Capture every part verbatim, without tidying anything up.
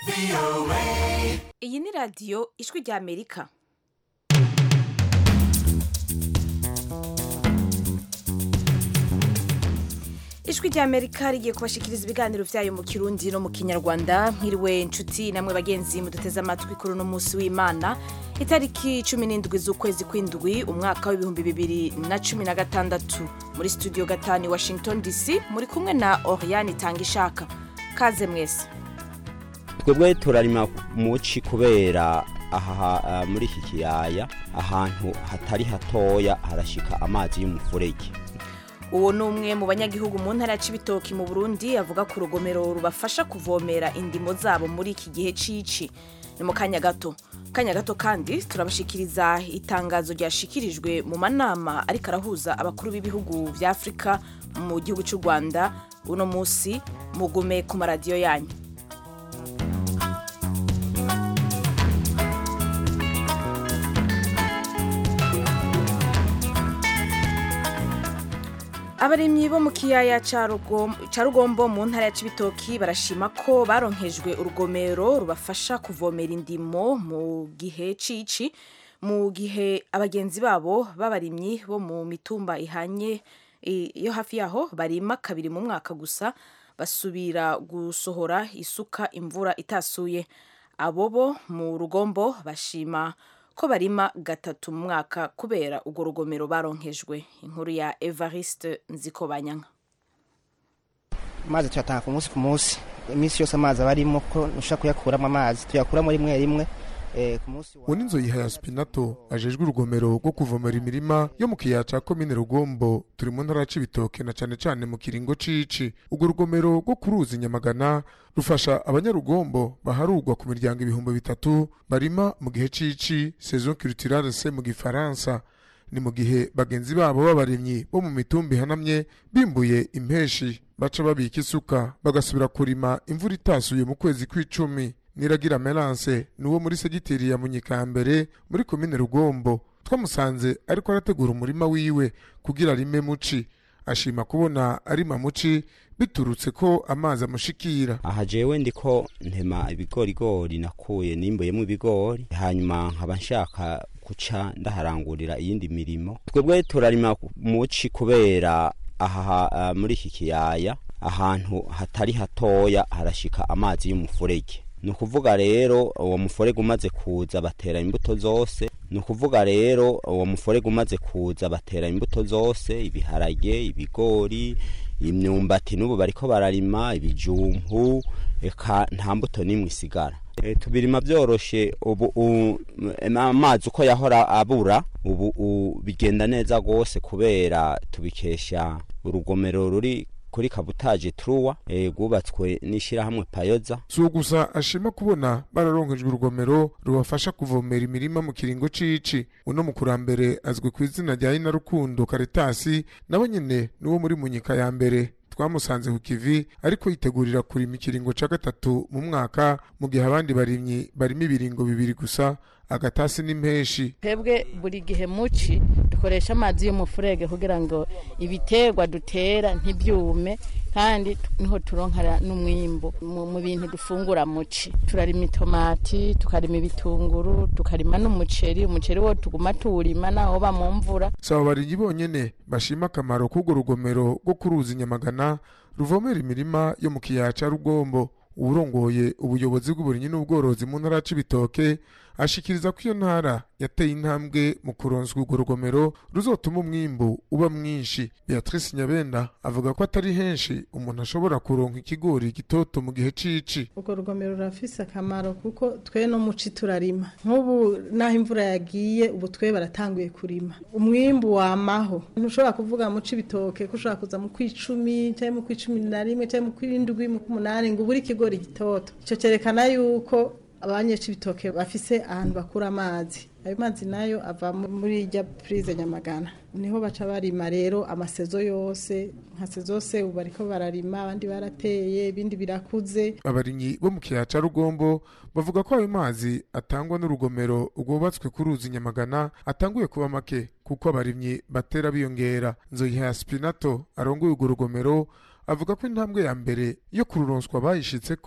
Iyi ni radiyo ijwi rya Amerika. Ijwi rya Amerika rigiye kubashikiriza ibiganiro vyayo mu Kirundi no mu Kinyarwanda. Mwiriwe inshuti namwe bagenzi muduteze amatwi kuri no munsi w'Imana itariki cumi n'indwi z'ukwezi kw'indwi umwaka w'ibihumbi bibiri na cumi na gatandatu. Muri studio gatanu Washington D C muri kumwe na Oriane Tangishaka. Kaze mwese. Twebwe turarima muci kubera aha uh, muri iki kiyaya ahantu hatari hatoya harashika amazi y'umufurege. Uwo numwe mu banyagihugu mu ntara ya Cibitoki mu Burundi avuga ku rugomero rubafasha kuvomera indimo zabo muri iki gihe cici. Ni mu kanya gato. Kanya gato kandi turabashikiriza itangazo ryashikirijwe mu manama ariko arahuza abakuru b'ibihugu vya Afrika mu gihugu cy'u Rwanda uno musi mugume ku maradiyo yanyu. Abarimyi bo mu kiyaya ca Rugombo mu ntara ya Cibitoki barashima ko baronkejwe urugomero rubafasha kuvomera indimo mu gihe cici mu gihe abagenzi babo b'abarimyi bo mu mitumba ihanye yo hafi yaho barima kabiri mu mwaka gusa basubira gusohora isuka imvura itasuye. Abobo mu Rugombo bashima ko barima gatatu mu mwaka kubera ugo rugomero baronkejwe. Inkuru ya Evariste Nzikobanyanka. Amazi tuyatanga ku munsi ku munsi, iminsi yose amazi abarimo ko nushaka kuyakuramo amazi tuyakura muri rimwe rimwe ku munsi wa Uninzo Yihaya Spinato ajejwe urugomero rwo kuvomera imirima yo mu kiyaya ca komine Rugombo turi mu ntara ya Cibitoke na cane cane mu kiringo cici. Ugo rugomero rwo kuruzi Nyamagana rufasha abanyarugombo baharugwa ku miryango ibihumbi bitatu barima mu gihe cici saison culturale se mu gifaransa. Ni mu gihe bagenzi babo b'abarimyi bo mu mitumbi hanamye bimbuye impeshi baca babika isuka bagasubira kurima imvura itasuye mu kwezi kw'icumi. Niragira Melance nuwo muri segiteri ya Munyikambere muri komine Rugombo twamusanze ariko arategura umurima wiwe kugira rime muci. Ashima kubona arima muci biturutse ko amazi amushikira. Aha jewe ndiko ntema ibigorigori nakuye nimbuyemo ibigori hanyuma nkaba nshaka kuca ndaharangurira iyindi mirimo. Twebwe turarima muci kubera aha uh, muri iki kiyaya ahantu hatari hatoya harashika amazi y'umufurege. Nukuvuga rero uwo mufurege umaze kuza batera imbuto zose. Nukuvuga rero uwo mufurege umaze kuza batera imbuto zose, ibiharage, ibigori, imyumbati n'ubu bariko bararima ibijumpu, eka nta mbuto nimwe isigara. E, tubirima byoroshe ubu amazi uko yahora abura ubu bigenda neza gose kubera tubikesha urugomero ruri kuri Kabutaje Truwa e, gubatswe nishira hamwe Payoza. So gusa ashima kubona bararonkejwe urugomero rubafasha kuvomera imirima mu kiringo cici. Uno mukurambere azwe ku izina rya Ina Rukundo Karitasi nabo nyene nuwo muri Munyika ya mbere twamusanze ku kivi ariko yitegurira kurima ikiringo ca gatatu mu mwaka mu gihe abandi barimyi barimo ibiringo bibiri gusa agatasi n'impeshi. Twebwe buri gihe muci dukoresha amazi y'umufurege kugira ngo ibiterwa dutera ntibyume kandi niho turonkara n'umwimbo mu bintu dufungura muci. Turarima itomati, tukarima ibitunguru, tukarima n'umuceri. Umuceri wo tuguma tuwurima naho ba mu mvura. Saba barinyi bonyene bashima akamaro k'ugo rugomero rwo kuruzi Nyamagana ruvomera imirima yo mu kiyaya ca Rugombo. Urongoye ubuyobozi bw'uburinyi n'ubworozi mu ntara ya Cibitoke ashikiriza ko iyo ntara yateye intambwe mu kuronswa urwo rugomero ruzotuma umwimbu uba mwinshi. Beatrice Nyabenda avuga ko atari henshi umuntu ashobora kuronka ikigori gitoto mu gihe cici. Urwo rugomero rurafise akamaro kuko twe no muci turarima. Nk'ubu naho imvura yagiye ubu twe baratanguye kurima. Umwimbu wamaho. Ntushobora kuvuga mu Cibitoke ko ushobora kuza mu kw'icumi cyangwa mu kw'icumi na rimwe cyangwa mu kw'indwi mu k'umunani ngo buri kigori gitoto. Ico cerekana yuko abanyecibitoke bafise ahantu bakura amazi. Ayo mazi nayo ava muri rya prise Nyamagana. Niho baca barima rero amasezo yose, nka sezose ubu bariko bararima abandi barateye ibindi birakuze. Abarinyi bo mu kiyaya ca Rugombo bavuga ko ayo mazi atangwa n'urugomero rwubatswe ku ruzi Nyamagana atanguye kuba make kuko abarimyi batera biyongera. Nzoyiha Spinato arongoye urwo rugomero avuga ko intambwe ya mbere yo kururonswa bayishitse ko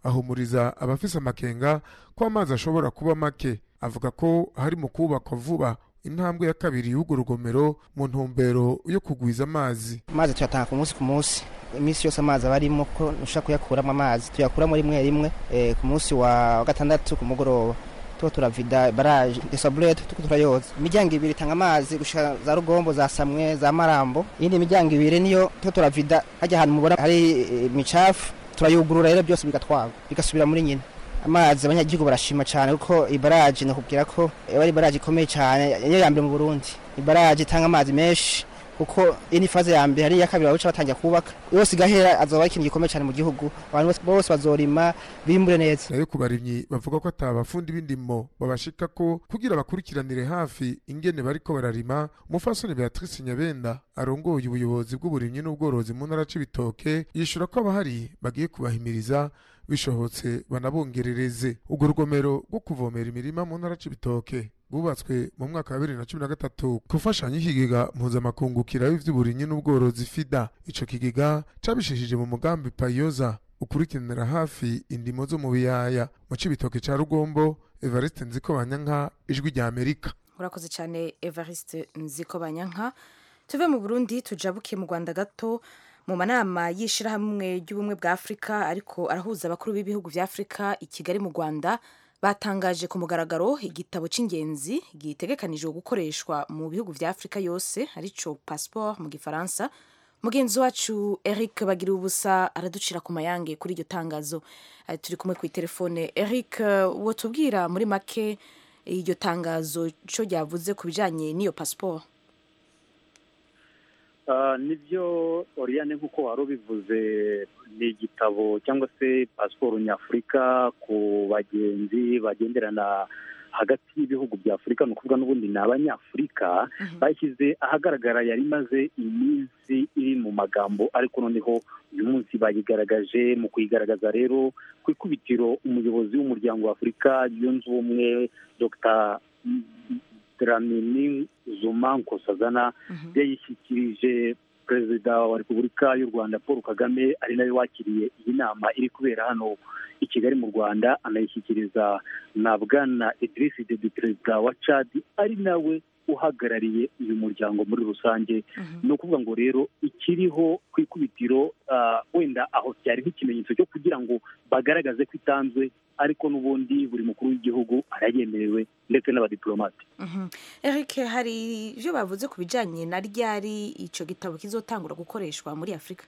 ahumuriza abafise amakenga ko amazi ashobora kuba make. Avuga ko hari mu kubakwa vuba intambwe ya kabiri y'urwo rugomero mu ntumbero yo kugwiza amazi. Amazi tuyatanga ku munsi ku munsi, imisi yose amazi abarimo ko nushaka kuyakuramo amazi tuyakuramo rimwe rimwe e, ku munsi wa gatandatu ku mugoroba tuko turavida barage desablete tuko turayoza. Imiryango ibiri itanga amazi gushika za Rugombo, za Samwe, za Marambo. Indi miryango ibiri niyo tuko turavida hajya ahantu mubona hari e, micafu turayugurura rero byose bigatwagwa bigasubira muri nyine. Amazi abanyagihugu barashima cyane kuko ibaraje nakubwira ko bari baraje ikomeye cyane yo yambere mu Burundi. Ibaraje itanga amazi menshi kuko ini faze ya mbere hari ya kabiri babuca batangira kubaka yose gahera azoba ikintu gikomeye cyane mu gihugu, abantu bose bazorima bimbure neza. Nayo kubarimyi bavuga ko atabafundi b'indimo babashika ko kugira bakurikiranire hafi ingene bariko bararima. Umufasoni Beatrice Nyabenda arongoye ubuyobozi bw'uburimyi n'ubworozi mu ntara c'Ibitoke yishura ko abahari bagiye kubahimiriza bishobotse banabongerereze. Urwo rugomero rwo kuvomera imirima mu ntara c'Ibitoke bubatswe mu mwaka wa bibiri na cumi na gatatu kufashanya ikigega mpuzamakungu kiraba ivy'uburimyi n'ubworozi FIDA. Ico kigega cabishishije mu mugambi Payoza ukurikiranira hafi indimo zo mu biyaya mu Cibitoke ca Rugombo. Evariste Nzikobanyanka, Ijwi rya Amerika. Urakoze cyane Evariste Nzikobanyanka. Tuve mu Burundi tujabuke mu Rwanda gato mu manama y'ishirahamwe ry'ubumwe bwa Afrika ariko arahuza abakuru b'ibihugu vya Afrika i Kigali mu Rwanda batangaje ku mugaragaro igitabo c'ingenzi gitegekanijwe gukoreshwa mu bihugu vya Afrika yose arico passeport mu gifaransa. Mugenzi wacu Eric Bagira ubusa araducira ku mayange kuri iryo tangazo. Uh, turi kumwe ku telefone. Eric, uh, wotubwira muri make iryo tangazo cyo ryavuze ku bijanye n'iyo passeport? Uh, nibyo Oriane nkuko waro bivuze ni igitabo cyangwa se passport nyafrika ku bagenzi bagenderana hagati y'ibihugu bya Afrika, no kuvuga n'ubundi n'abanyafrika bashyize ahagaragara yari maze iminsi iri mu magambo, ariko noneho uyu munsi bayigaragaje. Mu kuyigaragaza rero ku ikubitiro umuyobozi w'umuryango wa Afrika yunze ubumwe Dr Dramini Zuma Nkosazana yayishyikirije Perezida wa Repubulika y'u Rwanda Paul Kagame, ari nawe wakiriye iyi nama iri kubera hano i Kigali mu Rwanda. Anayishyikiriza na Bwana Idriss Déby, Perezida wa Chad, ari nawe uhagarariye uyu muryango muri rusange. No kuvuga ngo rero ikiriho ku ikubitiro uh, wenda aho cyari nk'ikimenyetso cyo kugira ngo bagaragaze ko itanzwe, ariko n'ubundi buri mukuru w'igihugu arayemerewe ndetse n'abadiplomate. Mhm. Eric, hari ivyo bavuze ku bijanye na ryari ico gitabo kizotangura gukoreshwa muri Afrika?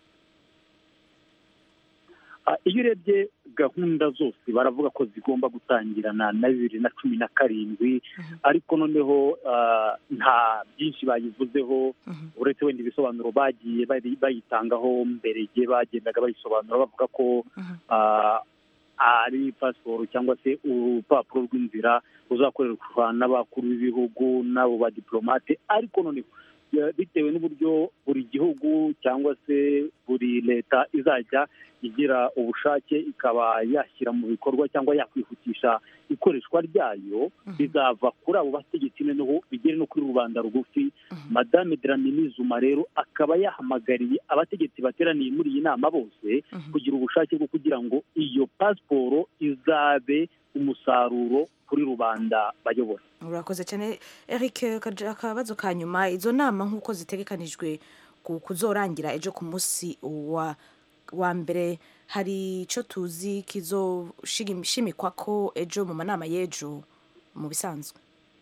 Uh, iyo urebye gahunda zose baravuga ko zigomba gutangirana na bibiri na cumi na karindwi, ariko noneho uh, nta byinshi bayivuzeho uretse wenda ibisobanuro bagiye bayitangaho mbere igihe bagendaga bayisobanura bavuga ko uh, ari passport cyangwa se urupapuro rw'inzira ruzakoreshwa n'abakuru b'ibihugu n'abo ba diplomate. Ariko noneho bitewe n'uburyo buri gihugu cyangwa se buri leta izajya igira ubushake ikaba yashyira mu bikorwa cyangwa yakwihutisha ikoreshwa ryayo, bizava kuri abo bategetsi noneho bigere no kuri rubanda rugufi. Madame Dramini Zuma rero akaba yahamagariye abategetsi bateraniye muri iyi nama bose kugira ubushake bwo kugira ngo iyo passport izabe umusaruro kuri rubanda bayobora. Urakoze cyane Eric. Akabazo ka nyuma, izo nama nk'uko zitegekanijwe kuzorangira ejo ku munsi wa wa mbere, hari ico tuzi kizoshimikwa ko ejo mu manama y'ejo mu bisanzwe?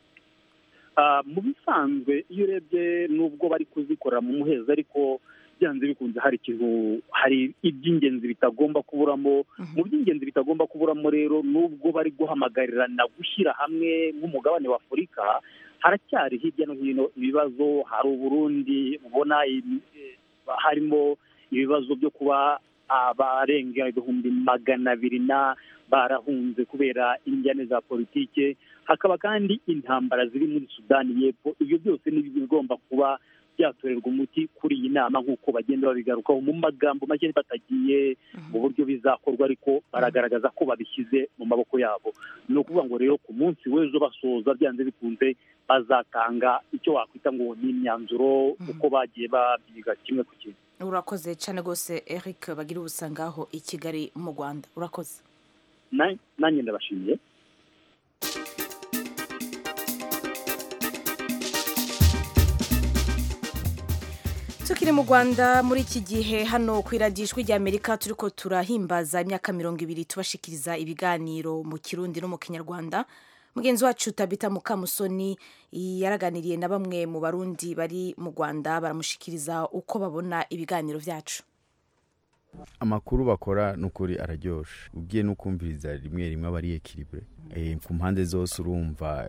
Uh, mu bisanzwe iyo urebye nubwo bari kuzikorera mu muhezo, ariko byanze bikunze hari ikintu, hari iby'ingenzi bitagomba kuburamo. Mu by'ingenzi bitagomba kuburamo rero, nubwo bari guhamagarirana gushyira hamwe nk'umugabane wa Afurika, haracyari hirya no hino ibibazo. Hari Uburundi ubona harimo ibibazo byo kuba abarenga ibihumbi magana abiri na barahunze kubera injyane za politike. Hakaba kandi intambara ziri muri Sudani y'Epfo. Ibyo byose ni bigomba kuba byatorerwa umuti kuri iyi nama nk'uko bagenda babigarukaho mu magambo make batagiye mu buryo bizakorwa, ariko baragaragaza ko babishyize mu maboko yabo. Ni ukuvuga ngo rero ku munsi w'ejo basoza byanze bikunze bazatanga icyo wakwita ngo ni imyanzuro uko bagiye babyiga kimwe ku kimwe. Urakoze cyane rwose Eric Bagira ubusa ngaho i Kigali mu Rwanda. Urakoze. nanjye ndabashimiye. Tukiri mu Rwanda muri iki gihe hano ku iradijwi rya Amerika turiko turahimbaza imyaka mirongo ibiri tubashikiriza ibiganiro mu Kirundi no mu Kinyarwanda. Mugenzi wacu Tabita Mukamusoni yaraganiriye na bamwe mu barundi bari mu Rwanda baramushikiriza uko babona ibiganiro vyacu. Amakuru bakora nukuri araryoshe, ugiye no kumviriza rimwe rimwe abari equilibre eh ku mpande zose urumva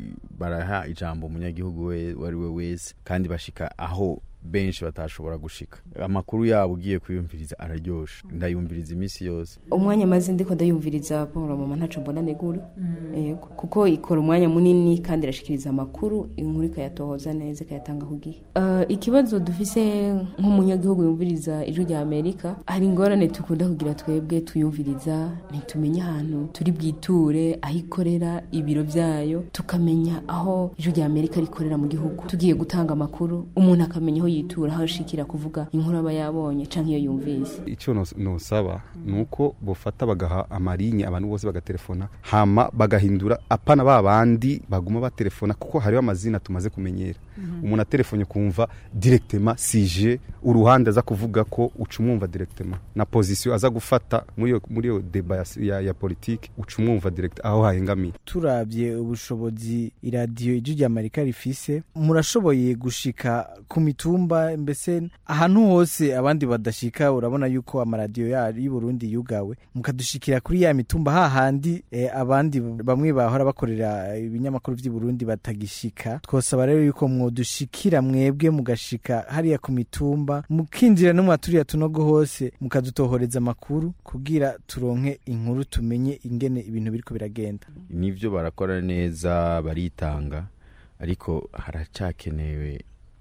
baraha ijambo umunyagihugu we wari we wese kandi bashika aho benshi batashobora gushika. Amakuru yabo ugiye kuyumviriza araryoshe, ndayumviriza imisi yose. Umwanya maze ndiko ndayumviriza Paul mama ntaco mbona negura eh kuko ikora umwanya munini kandi irashikiriza amakuru inkuru kayatohoza neza kayatanga kugihe. Uh, ikibazo dufise nk'umunyagihugu yumviriza ijwi rya Amerika hari ingorane tukunda kugira twebwe tuyumviriza ntitumenya ahantu turi bwiture ahikorera ibiro vyayo tukamenya aho ijwi rya Amerika rikorera mu gihugu. Tugiye gutanga amakuru umuntu akamenya aho yitura aho shikira kuvuga inkuru aba yabonye canke iyo yumvise. Ico nosaba nuko bofata bagaha amarinye abantu bose bagatelefona hama bagahindura apana babandi baguma batelefona kuko hariho amazina tumaze kumenyera. Mm-hmm. Umuntu atelefone kumva directement sije uruhande aza kuvuga ko ucumumva directement na position aza gufata muri muri yo debat ya, ya politique ucumumva direct aho hahengamiye. Turabye ubushobozi iradio ijwi rya Amerika rifise murashoboye gushika ku mitumba mbese ahantu hose abandi badashika. Urabona yuko amaradio yari Burundi yugawe mukadushikira kuri ya mitumba hahandi eh, abandi bamwe bahora bakorera ibinyamakuru vy'i Burundi batagishika. Twosaba rero yuko mwodushikira mwebwe mugashika hariya ku mitumba mukinjira no mwaturiya tunogo hose mukadutohoreza amakuru kugira turonke inkuru tumenye ingene ibintu biriko biragenda. Nivyo barakora neza baritanga ariko haracakenewe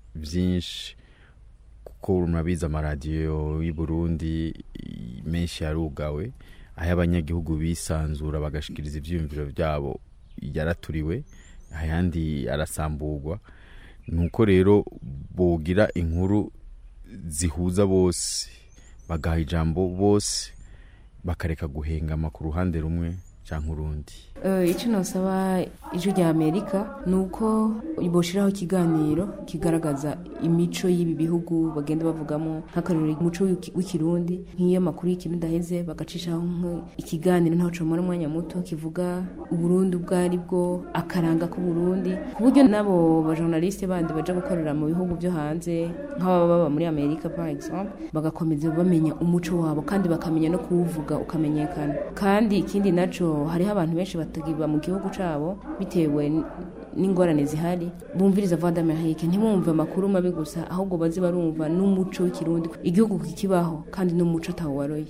byinshi kuko murabiza amaradio y'u Burundi menshi yarugawe aho abanyagihugu bisanzura bagashikiriza ivyumviro byabo yaraturiwe ayandi arasamburwa. Nuko rero bogira inkuru zihuza bose bagaha ijambo bose bakareka guhengama ku ruhande rumwe canke urundi. Uh, icyo nosaba ijwi rya Amerika nuko iboshiraho ikiganiro kigaragaza imico y'ibi bihugu bagenda bavugamo nk'akaruri umuco w'ikirundi nk'iyo makuru y'ikirundi aheze bagacishaho ikiganiro ntaho comora umwanya muto kivuga uburundi bwari bwo akaranga ku Burundi ku buryo nabo ba journaliste bandi baje gukorera mu bihugu byo hanze nk'aba baba muri Amerika par exemple bagakomeza bamenya umuco wabo kandi bakamenya no kuwuvuga ukamenyekana. Kandi ikindi naco hariho abantu benshi batagiba mu gihugu cabo bitewe n'ingorane zihari bumviriza Voix d'Amerique ntibumve amakuru mabi gusa ahubwo bazi barumva n'umuco w'ikirundi igihugu kikibaho kandi n'umuco tawo waroye.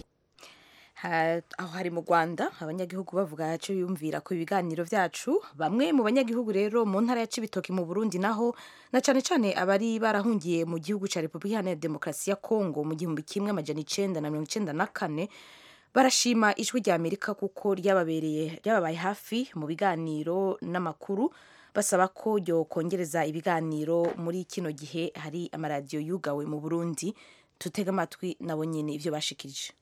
Aho hari mu Rwanda abanyagihugu bavuga cyo yumvira ko ibiganiro vyacu. Bamwe mu banyagihugu rero mu ntara ya Cibitoke mu Burundi naho na cane cane abari barahungiye mu gihugu ca Republika Iharanira Demokarasi ya Kongo mu gihumbi kimwe amajana icenda na mirongo icenda na kane barashima ijwi rya Amerika kuko ryababereye ryababaye hafi mu biganiro n'amakuru. Basaba ko ryo kongereza ibiganiro muri kino gihe hari amaradio yugawe mu Burundi. Tutega amatwi nabo nyene ivyo bashikirije.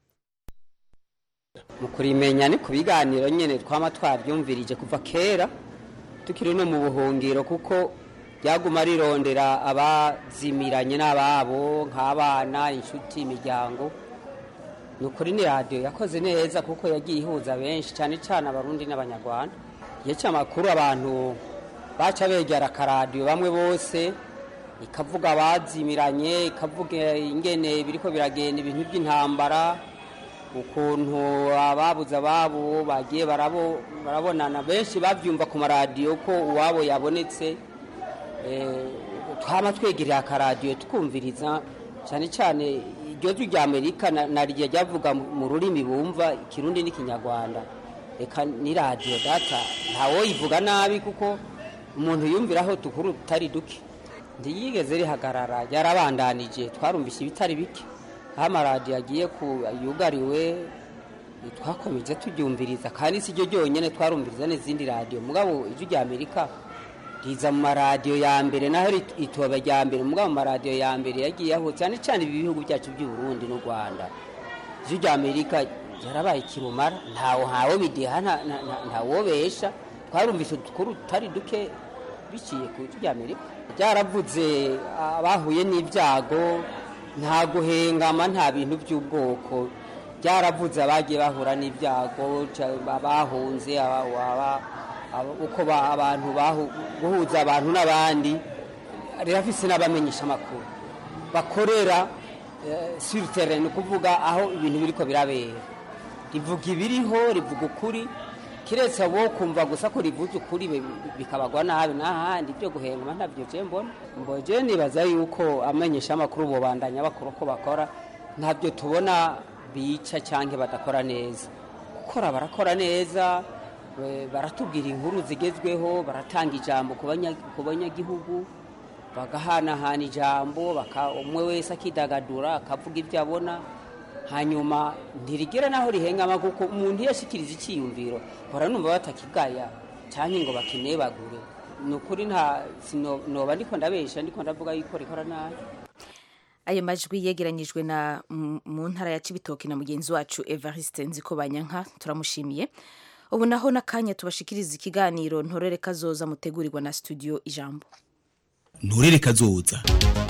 Mukurimenya ni ku biganiro nyene twama twavyumvirije kuva kera tukiri no mu buhungiro kuko ryaguma rirondera abazimiranye n'ababo nk'abana inshuti imiryango. Nukuri ni radio yakoze neza kuko yagiye ihuza benshi cyane cyane abarundi n'abanyarwanda. Yaca amakuru abantu baca begera karadio bamwe bose ikavuga abazimiranye ikavuga ingene biriko biragenda ibintu by'intambara ukuntu ababuza babo bagiye barabo barabonana benshi bavyumva ku maradio ko uwabo yabonetse. Eh twama twegerera karadio tukumviriza cyane cyane iryo jwi rya Amerika narijye ryavuga mu rurimi bumva ikirundi n'ikinyarwanda. Eka ni radio data ntawo yivuga nabi kuko umuntu yumviraho tukuru tari duke ndiyigeze rihagarara yarabandanije twarumvisha ibitari bike hama radio yagiye ku yugariwe twakomeje tubyumviriza kandi si ryo ryonyene twarumviriza n'izindi radio mugabo ijwi rya Amerika riza mu radio ya mbere naho itoba rya mbere mugabo mu radio ya mbere yagiye aho cyane cyane ibihugu byacu by'u Burundi n'u Rwanda. Ijwi rya Amerika yarabaye kirumara ntawo hawo bidiha ntawobesha twarumvise udukuru tutari duke biciye ku rya Amerika byaravuze abahuye n'ibyago nta guhengama nta bintu by'ubwoko byaravuze abagiye bahura n'ibyago abahunze uko abantu guhuza abantu n'abandi rirafise n'abamenyesha amakuru bakorera sur terrain ni kuvuga aho ibintu biriko birabera rivuga ibiriho rivuga ukuri kiretse abo kumva gusa ko rivuze ukuri bikabagwa nabi n'ahandi byo guhengama ntabyo je mbona mboje nibaza yuko amenyesha amakuru bo bandanya bakora ko bakora ntabyo tubona bica cyangwa badakora neza gukora barakora neza baratubwira inkuru zigezweho baratanga ijambo ku banyagihugu bagahanahana ijambo umwe wese akidagadura akavuga ibyo abona hanyuma ntirigera naho rihengama kuko umuntu yashikiriza icyiyumviro hora numva batakigaya cyane ngo bakinebagure nukuri nta noba ndiko ndabesha ndiko ndavuga yuko rikora nabi. Ayo majwi yegeranyijwe na mu ntara ya Cibitoke na mugenzi wacu Evariste Nzikobanyanka turamushimiye. Ubu naho nakanya tubashikiriza ikiganiro ntorere kazoza mutegurirwa na studio Ijambo. Ntorere kazoza.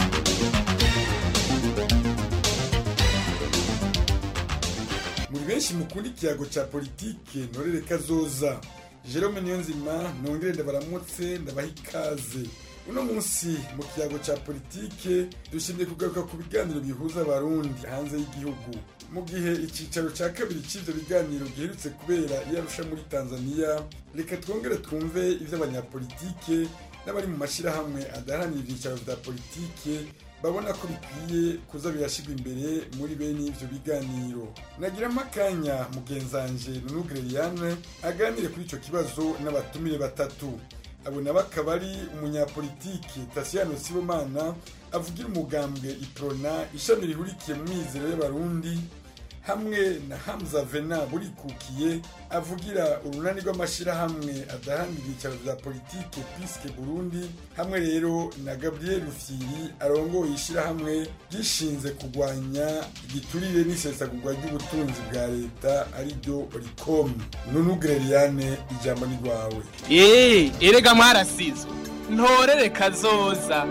Muri benshi mukunda ikiyago ca politike ntorere kazoza. Jerome Niyonzima nongere ndabaramutse ndabaha ikaze. Uno munsi mu kiyago ca politike dushimye kugaruka ku biganiro bihuza abarundi hanze y'igihugu. Mu gihe icicaro ca kabiri c'ivyo biganiro giherutse kubera iyarusha muri Tanzania, reka twongere twumve ivy'abanyapolitike n'abari mu mashirahamwe adaharanira ivyicaro vya politike babona ko bikwiye kuza birashirwa imbere muri bene ivyo biganiro. Nagira makanya mugenzanje Nunugreliane aganire kuri ico kibazo n'abatumire batatu. Abo nabakaba ari umunyapolitiki Tasiano Sibomana avugira umugambwe Iprona ishami rihurikiye mu mizero y'abarundi, hamwe na Hamza Vena burikukiye avugira urunani rw'amashirahamwe adaharanira ibyicaro vya politike Piske Burundi, hamwe rero na Gabriel Rufyiri arongoye ishirahamwe gishinze kugwanya igiturire n'isesagurwa ry'ubutunzi bwa leta ari ryo Ricom. Nunugreliane ijambo ni rwawe. Eh, erega mwarasizo ntorere kazoza.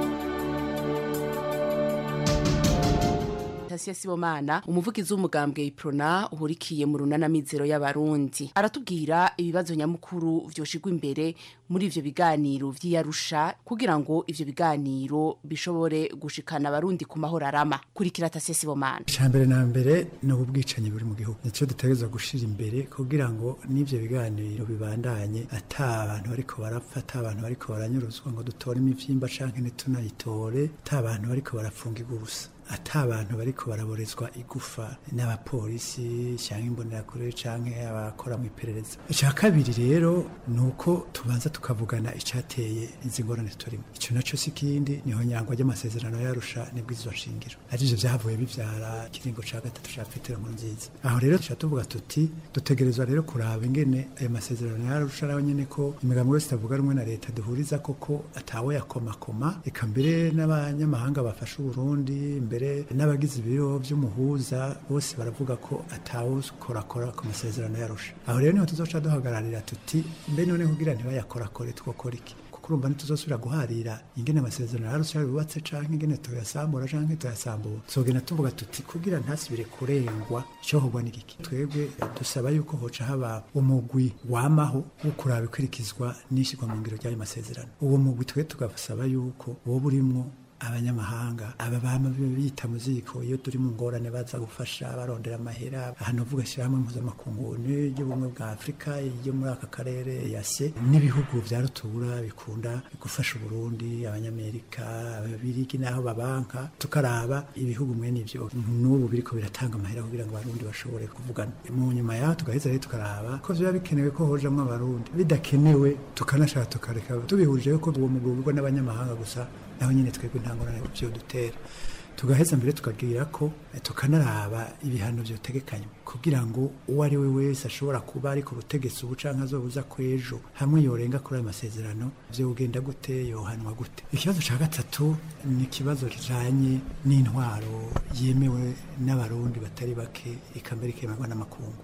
Tasia Sibomana umuvugizi w'umugambwe Iprona uhurikiye mu runana mizero y'abarundi aratubwira ibibazo nyamukuru vyoshigwa imbere muri ivyo biganiro vy'Arusha kugira ngo ivyo biganiro bishobore gushikana abarundi ku mahoro arama. Kurikira Tasia Sibomana. Icambere na mbere no ubwicanyi buri mu gihugu nico dutegerezwa gushira imbere kugira ngo n'ivyo biganiro bibandanye ata abantu bariko barapfa, ata abantu bariko baranyuruzwa ngo dutore imivyimba canke netunayitore, ata abantu bariko barafungirwa ubusa, ata abantu bariko baraborezwa igufa n'abapolisi cyangwa imbonerakure canke abakora mu iperereza. Icya kabiri rero nuko tubanza tukavugana icateye izi ngorane turimo. Ico naco sikindi niho nyangwa ry'amasezerano y'Arusha n'ibwirizwa shingiro arivyo vyavuye bivyara kiringo ca gatatu ca Petero Nkurunziza. Aho rero tuca tuvuga tuti dutegerezwa rero kuraba ingene ayo masezerano y'Arusha naho nyene ko imigambi yose itavuga rumwe na leta duhuriza koko atawe yakomakoma, eka mbere n'abanyamahanga bafasha Burundi mbere n'abagize ibiro by'umuhuza bose baravuga ko atawukorakora ku masezerano y'Arusha. Aho rero niho tuzoca duhagararira tuti mbe none kugira ntibayakorakore twokora iki, kuko urumva ntituzosubira guharira ingene amasezerano y'Arusha yubatse canke ingene tuyasambura canke tuyasambura. Tuzogenda tuvuga tuti kugira ntasubire kurengwa ico hogwa n'igiki. Twebwe dusaba yuko hoca haba umugwi wamaho wo kuraba ikurikizwa n'ishirwa mu ngiro ry'ayo masezerano. Uwo mugwi twe tugasaba yuko wo burimwo abanyamahanga aba bama bita muziko iyo turi mu ngorane baza gufasha barondera amahera. Hano vuga shyirahamwe mpuzamakungu y'ubumwe bwa Afrika yo muri aka karere yase n'ibihugu vya rutura bikunda gufasha Burundi, abanyamerika, ababirigi naho babanka, tukaraba ibihugu mwene ivyo n'ubu biriko biratanga amahera kugira ngo abarundi bashobore kuvugana. Mu nyuma yaho tugaheza rero tukaraba ko vyo bikenewe ko hojamwe abarundi, bidakenewe tukanashaka tukareka tubihurije ko uwo mugurwa n'abanyamahanga gusa naho nyine twebwe ntangorane byo dutera. Tugaheza mbere tukagira ko tukanaraba ibihano byo tegekanywa kugira ngo uwo ari we wese ashobora kuba ari ku butegetsi ubucanka zobuza kwejo hamwe yorenga kuri ayo masezerano byo ugenda gute yohanwa gute. Ikibazo ca gatatu ni ikibazo kijanye n'intwaro yemewe n'abarundi batari bake ikambere kemerwa n'amakungu.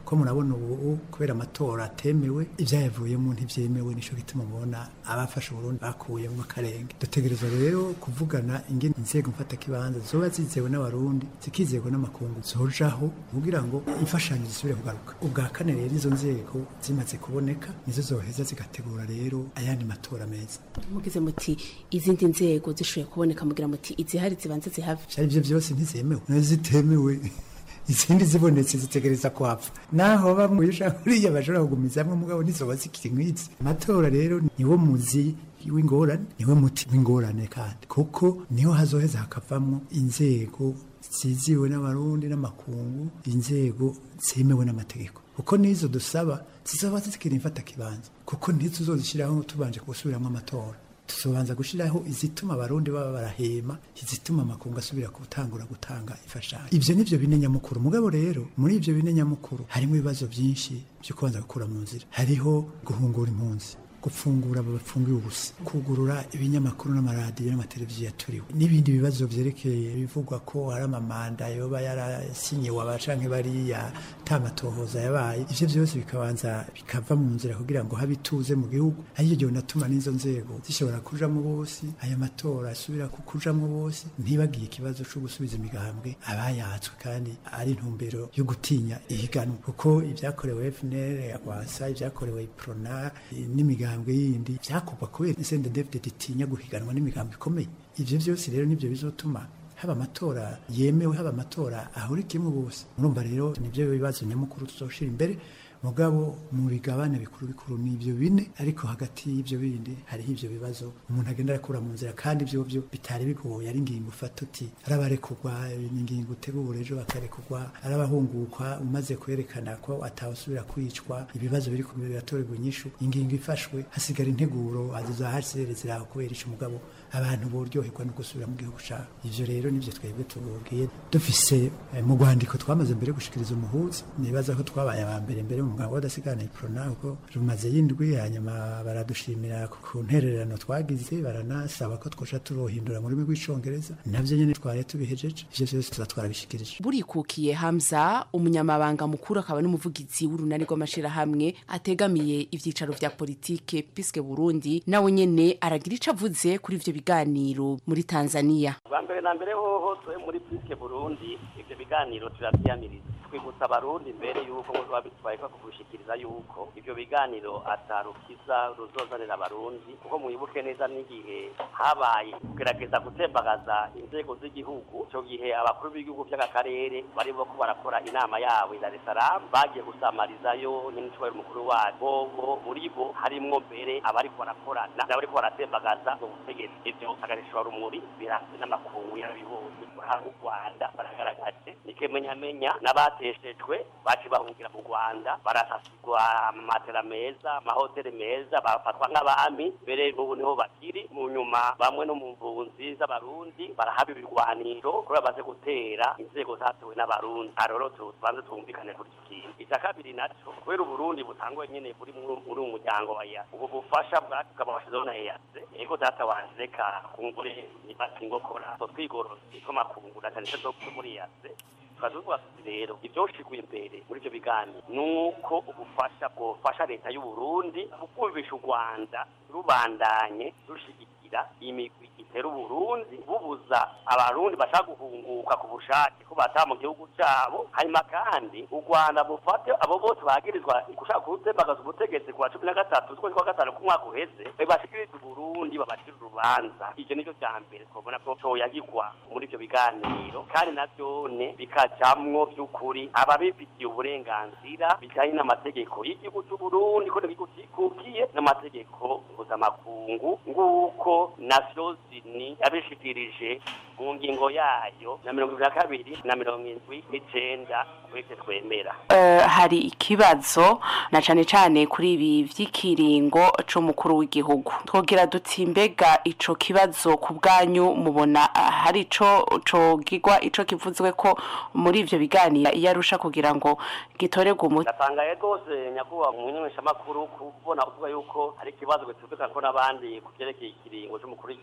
kuko murabona ubu kubera amatora atemewe ivyayavuyemo ntivyemewe nico gituma mubona abafasha Burundi bakuyemo akarenge dutegerezwa rero kuvugana ingene inzego mfata kibanza zoba zizewe n'abarundi zikizego n'amakungu zojaho kugira ngo imfashanyo zisubire kugaruka ubwa kane rero izo nzego zimaze kuboneka nizo zoheza zigategura rero ayandi matora meza mugize muti izindi nzego zishoboye kuboneka mugira muti izihari zibanze zihave cyari byo byose ntizemewe nazitemewe izindi zibonetse zitegereza kwapfa naho bamwe uriya bashobora kugumizamwe mugabo nizoba zikiri nk'izi amatora rero niwo muzi w'ingorane niwe muti w'ingorane kandi kuko niho hazoheza hakavamwo inzego ziziwe n'abarundi n'amakungu inzego zemewe n'amategeko kuko nizo dusaba zizaba zikiri imfata kibanza kuko ntituzozishiraho tubanje gusubiramo amatora tuzobanza gushiraho izituma abarundi baba barahema izituma amakungu asubira gutangura gutanga ifashanyo ivyo nivyo bine nyamukuru mugabo rero muri ivyo bine nyamukuru harimo ibibazo byinshi byo kubanza gukura mu nzira hariho guhungura impunzi gufungura abafungiwe ubusa kugurura ibinyamakuru n'amaradiyo n'amateleviziyo yaturiwe n'ibindi bibazo vyerekeye bivugwa ko hari amamanda yoba yarasinyiwe abacanke bariya tamatohoza yabaye ivyo vyose bikabanza bikava mu nzira kugira ngo habe ituze mu gihugu ariyo gihe natuma n'izo nzego zishobora kujamwo bose aya matora asubira kujamwo bose ntibagiye ikibazo cyo gusubiza imigambwe abayatswe kandi ari intumbero yo gutinya ihiganwa kuko ivyakorewe F N L yakwasa ivyakorewe Prona n'imigambwe yindi byakubwa kubera sende David ditinya guhiganwa n'imigambwe ikomeye ivyo vyose rero nivyo bizotuma haba amatora yemewe haba amatora ahurikimwe bose murumva rero nivyo bibazo nyamukuru tuzoshira imbere mugabo mu bigabane bikuru bikuru n'ivyo bine ariko hagati y'ivyo bindi hari ivyo bibazo umuntu agenda akura mu nzira kandi ivyo byo bitari bigoye ari ngingo ufata uti arabarekugwa ingingo utegura ejo bakarekugwa arabahungukwa umaze kwerekana ko atawusubira kwicwa ibibazo biri ku biratorerwa inyishu ingingo ifashwe hasigara integuro aziza hasirezera kubera ico mugabo abantu boryoherwa no gusubira mu gihugu cyabo ivyo rero nivyo twebwe tububwiye dufise eh, mu rwandiko twamaze mbere gushikiriza umuhuzi nibaza ko twabaye aba mbere mbere mu mugabo wadasigana iprona uko rumaze yindwi hanyuma baradushimira ku ntererano twagize baranasaba ko twosha turohindura muri rw'icongereza navyo nyene twari tubihejeje ivyo byose tuzatwara bishikirije burikukiye Hamza umunyamabanga mukuru akaba n'umuvugizi w'urunani rw'amashira hamwe ategamiye ivyicaro vya politike Piske Burundi nawe nyene aragira ico avuze kuri ivyo biganiro muri Tanzania bambere na mbere hoho twe muri Piske Burundi ivyo biganiro turavyamiriza twibutsa abarundi mbere yuko ngo babitwaye ko kugushikiriza yuko ivyo biganiro atarukiza ruzozanira abarundi kuko muyibuke neza n'igihe habaye kugerageza gutembagaza inzego z'igihugu cyo gihe abakuru b'igihugu by'akarere bari bo ko barakora inama yabo i Dar es Salaam bagiye gusamarizayo n'intwaro mukuru wabo bo muri bo harimwo mbere abari ko barakorana n'abari ko baratembagaza ubutegetsi ivyo agarishwa rumuri birase n'amakungu yarabibonye mu Rwanda baragaragaje nikemenya menya n'abateshejwe baci bahungira mu Rwanda barasasigwa amatera meza amahoteli meza bafatwa nk'abami mbere n'ubu niho bakiri mu nyuma bamwe no mu mvunzi z'abarundi barahaba ibigwaniro kubera baze gutera inzego zatewe n'abarundi aroro tubanze twumvikane kuri iki kintu icya kabiri naco kubera uburundi butangwa nyene buri muri umuryango wa ya ubu bufasha bwakaba bashizeho na eyase ego data wanje ka kungure nibati ngokora so twigorosi ko makungura cyane cyo muri eyase twazuba rero ibyoshikuye imbere muri byo biganiro nuko ubufasha bwofasha leta y'u Burundi bukumvisha u Rwanda rubandanye rushigikira imigwi itera Burundi bubuza abarundi bashaka guhunguka ku bushake ko bata mu gihugu cyabo hanyuma kandi u Rwanda bufate abo bose bagirizwa gushaka gutembagaza ubutegetsi kwa cumi na gatatu twese kwa gatanu ku mwaka uheze bashikiriza Burundi babashira urubanza ivyo nicyo cya mbere twabona ko cyo yagirwa muri byo biganiro kandi navyone bikajamwo by'ukuri ababifitiye uburenganzira bijanye n'amategeko y'igihugu cy'u Burundi ko nibikukiye n'amategeko mpuzamakungu nguko Nations Unies yabishikirije mu ngingo yayo na mirongo ibiri na kabiri na mirongo indwi n'icenda twese twemera. Uh, hari ikibazo na cane cane kuri ibi vy'ikiringo c'umukuru w'igihugu twogira duti mbega ico kibazo ku bwanyu mubona uh, hari ico cogirwa ico kivuzwe ko muri ivyo biganiro yarusha kugira ngo gitorerwe umuti. Natangaye rwose nyakuba mu nyimisha makuru kubona uvuga yuko hari ikibazo gituruka ko nabandi kugerekeye ikiringo c'umukuru w'igihugu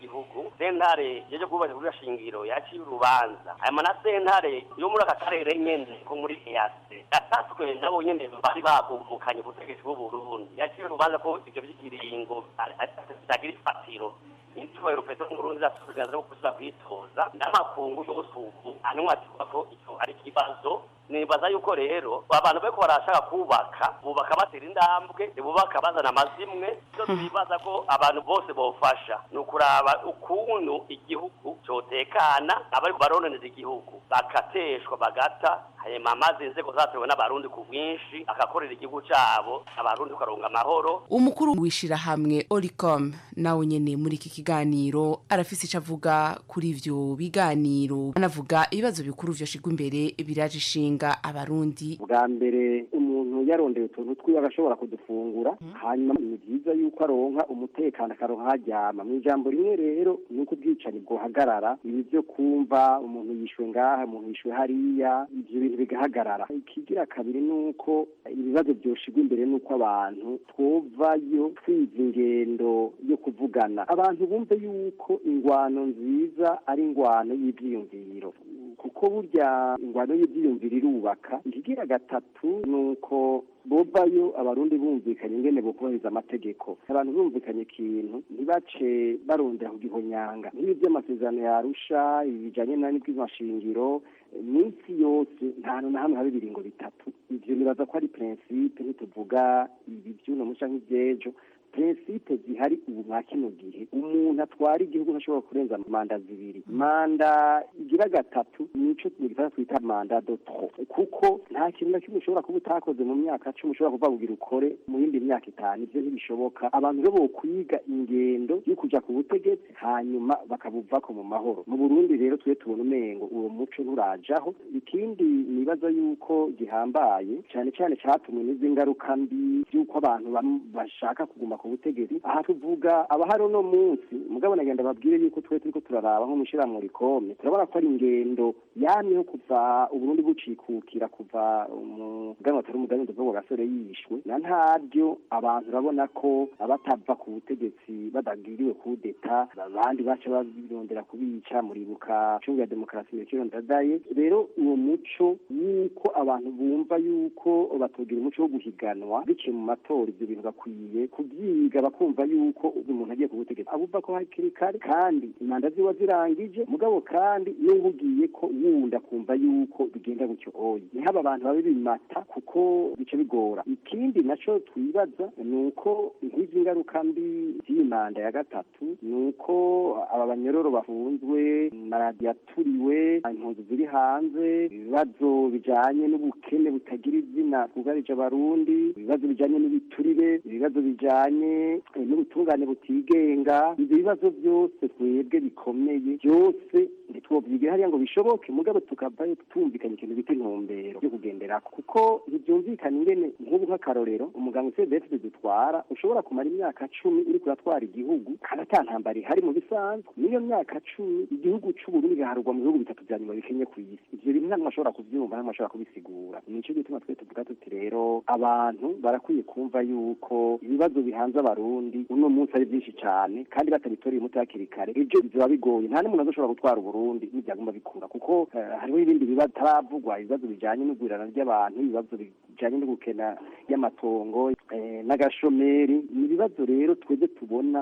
sentare yeje kubaza kuri shingiro yaciye urubanza hanyuma na sentare yo muri aka karere nyene ko muri EAC atatswe nabo nyene bari babumukanye gutegeka b'u Burundi yaciye urubanza ko ivyo by'ikiringo atagira ifatiro intuba y'urupeta n'urundi zasubiraza ko kuza kwitoza n'amakungu yose ubu anywa ko icyo ari kibazo nibaza yuko rero abantu beko barashaka kubaka bubaka batera indambwe bubaka bazana amazimwe cyo twibaza ko abantu bose bofasha nukuraba ukuntu igihugu cyotekana abari barononeza igihugu bakateshwa bagata hanyuma amazi inzego zatewe n'abarundi ku bwinshi akakorera igihugu cyabo abarundi karonga amahoro. Umukuru wishira hamwe Oricom nawe nyene muri iki kiganiro arafise ico avuga kuri ivyo biganiro anavuga ibibazo bikuru vyo shigwa imbere biraje ishinga abarundi. Bwa mbere umuntu yarondeye utuntu twiwe agashobora kudufungura hanyuma ni byiza yuko aronka umutekano akaronka hajyama mu ijambo rimwe rero nuko ubwicanyi bwohagarara ibi byo kumva umuntu yishwe ngaha umuntu yishwe hariya ivyo bintu bigahagarara. Ikigira kabiri nuko ibibazo byoshigwa imbere nuko abantu twovayo twiza ingendo yo kuvugana abantu bumve yuko ingwano nziza ari ingwano y'ivyiyumviro kuko burya ingwano y'ivyiyumviro irubaka. Ikigira gatatu nuko bobayo abarundi bumvikanye ingene bokubahiriza amategeko abantu bumvikanye ikintu ntibace barondera kugihonyanga nk'ibi by'amasezerano yarusha ibijanye n'ibw'amashingiro minsi yose nta hantu na hamwe habe ibiringo bitatu. Ivyo nibaza ko ari principe ntituvuga ibi vy'uno muca nk'ivyejo principe zihari ubu mwa kino gihe umuntu atwara igihugu ntashobora kurenza manda zibiri. Manda igira gatatu nico tugifata twita manda de trop kuko nta kintu na kimwe ushobora kuba utakoze mu myaka cumi ushobora kuva kugira ukore mu yindi myaka itanu. Ivyo ntibishoboka. Abantu rero bokwiga ingendo yo kuja ku butegetsi hanyuma bakabuvako mu mahoro. Mu Burundi rero twe tubona umengo uwo muco nturajaho. Ikindi nibaza yuko gihambaye cyane cyane cyatumwe n'ingaruka mbi yuko abantu bashaka kuguma ku butegetsi. Aha tuvuga abahari no munsi mugabo nagenda babwire yuko twe turiko turaraba nko mushira mu rikome turabona ko ari ingendo yamye kuva Uburundi bucikukira kuva umugano atari umugano ndvo gasore yishwe na ntabyo abantu urabona ko abatava ku butegetsi badagiriwe kudeta abandi baca babirondera kubica muribuka cunga ya demokarasi y'ikiro ndadaye. Rero uwo muco yuko abantu bumva yuko batogira umuco wo guhiganwa biciye mu matora ibyo bintu bakwiye kubyiga bakumva yuko umuntu agiye ku butegetsi abuva ko hakiri kare kandi imanda ziwa zirangije mugabo kandi n'ubugiye ko wunda kumva yuko bigenda gutyo oyi ni haba abantu babe bimata kuko bice bigora. Ikindi naco twibaza nuko nk'izi ngaruka mbi z'imanda ya gatatu nuko aba banyororo bafunzwe maradiyo aturiwe impunzi ziri hanze ibibazo bijanye n'ubukene butagira izina bwugarije abarundi ibibazo bijanye n'ibiturire ibibazo bijanye n'ubutungane butigenga. Ibyo bibazo byose twebwe bikomeye byose ntitwobyigira hariya ngo bishoboke mugabo tukavayo tumvikanye ikintu bita intumbero yo kugenderako kuko ntibyumvikana ingene nk'ubu nk'akarorero umuganga C D F dutwara ushobora kumara imyaka cumi uri kuratwara igihugu kandi ata ntambara ihari mu bisanzwe. Niyo myaka cumi igihugu c'Uburundi gaharurwa mu bihugu bitatu vya nyuma bikenye ku isi. Ivyo bintu ntabwo ashobora kuvyumva ntabwo ashobora kubisigura. Nico gituma twe tuvuga tuti rero abantu barakwiye kumva yuko ibibazo bihanze abarundi uno munsi ari byinshi cyane kandi batabitoreye umuti hakiri kare ibyo bizoba bigoye. Nta n'umuntu azoshobora gutwara Uburundi n'ibyagomba bikura kuko uh, hariho ibindi bibazo taravugwa ibibazo bijanye n'ugwirana ry'abantu ibibazo bijanye no gukena y'amatongo eh, n'agashomeri. Ni ibibazo rero tweze tubona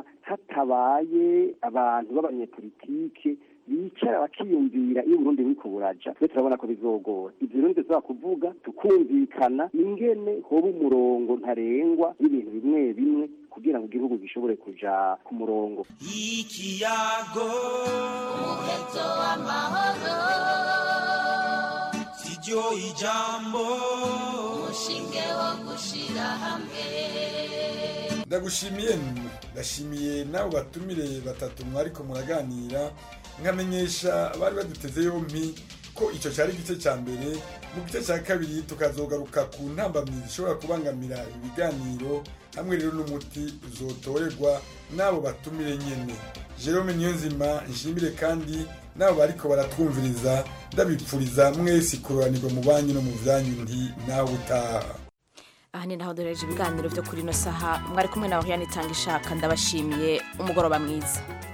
hatabaye abantu b'abanyepolitike bicara bakiyumvira iyo Burundi buri ko buraja twe turabona ko bizogora. Ivyo rero ndetse kuvuga tukumvikana ingene hoba umurongo ntarengwa y'ibintu bimwe bimwe kugira ngo igihugu gishobore kuja ku murongo. Ikiyago umuheto w'amahoro sijyo ijambo umushinge wo gushira hamwe. Ndagushimiye ndashimiye nabo batumire batatu mwariko muraganira nkamenyesha bari baduteze yompi ko ico cyari gice ca mbere. Mu gice ca kabiri tukazogaruka ku ntambamyi zishobora kubangamira ibiganiro hamwe rero n'umuti uzotorerwa nabo batumire nyene. Jerome Niyonzima nshimire kandi nabo bariko baratwumviriza ndabipfuriza mwese kuroranirwa mu banyu no mu vyanyu nti nawe utaha. Aha ni naho duhereje ibiganiro byo kuri no saha mwari kumwe nawe yanitanga ishaka ndabashimiye umugoroba mwiza.